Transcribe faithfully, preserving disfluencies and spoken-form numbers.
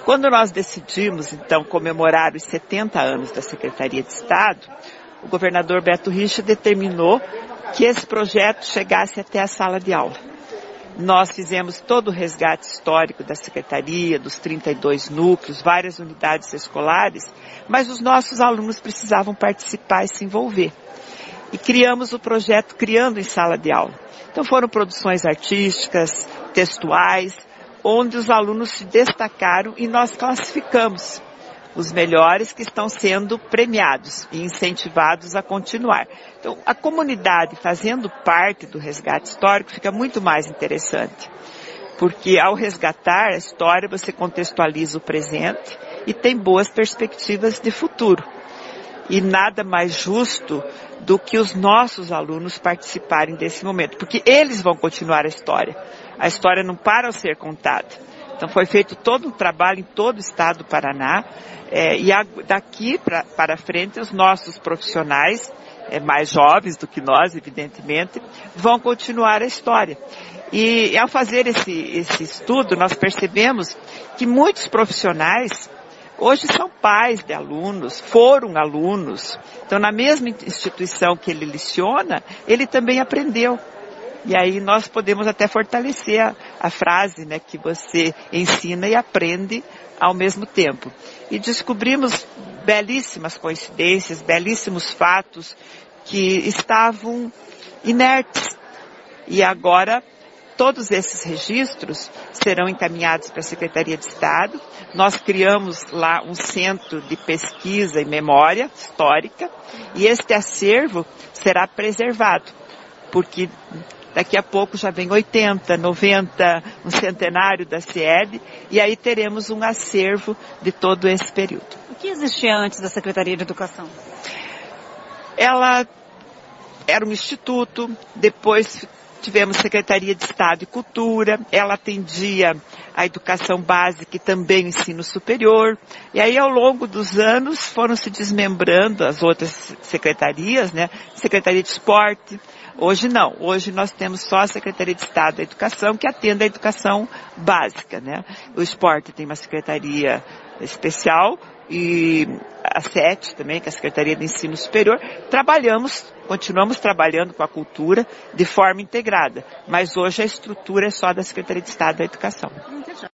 Quando nós decidimos, então, comemorar os setenta anos da Secretaria de Estado, o governador Beto Richa determinou que esse projeto chegasse até a sala de aula. Nós fizemos todo o resgate histórico da Secretaria, dos trinta e dois núcleos, várias unidades escolares, mas os nossos alunos precisavam participar e se envolver. E criamos o projeto Criando em Sala de Aula. Então foram produções artísticas, textuais, onde os alunos se destacaram e nós classificamos os melhores que estão sendo premiados e incentivados a continuar. Então, a comunidade fazendo parte do resgate histórico fica muito mais interessante, porque ao resgatar a história você contextualiza o presente e tem boas perspectivas de futuro. E nada mais justo do que os nossos alunos participarem desse momento, porque eles vão continuar a história. A história não para ao ser contada. Então foi feito todo um trabalho em todo o estado do Paraná, é, e a, daqui pra, para frente os nossos profissionais, é, mais jovens do que nós, evidentemente, vão continuar a história. E ao fazer esse, esse estudo, nós percebemos que muitos profissionais hoje são pais de alunos, foram alunos. Então, na mesma instituição que ele leciona, ele também aprendeu. E aí nós podemos até fortalecer a, a frase, né, que você ensina e aprende ao mesmo tempo. E descobrimos belíssimas coincidências, belíssimos fatos que estavam inertes. E agora todos esses registros serão encaminhados para a Secretaria de Estado. Nós criamos lá um centro de pesquisa e memória histórica e este acervo será preservado, porque daqui a pouco já vem oitenta, noventa, um centenário da C E D e aí teremos um acervo de todo esse período. O que existia antes da Secretaria de Educação? Ela era um instituto, depois tivemos Secretaria de Estado e Cultura, ela atendia a educação básica e também o ensino superior. E aí, ao longo dos anos, foram se desmembrando as outras secretarias, né? Secretaria de Esporte. Hoje não, hoje nós temos só a Secretaria de Estado da Educação, que atende a educação básica, né? O esporte tem uma secretaria especial e a SET também, que é a Secretaria de Ensino Superior. Trabalhamos, continuamos trabalhando com a cultura de forma integrada, mas hoje a estrutura é só da Secretaria de Estado da Educação.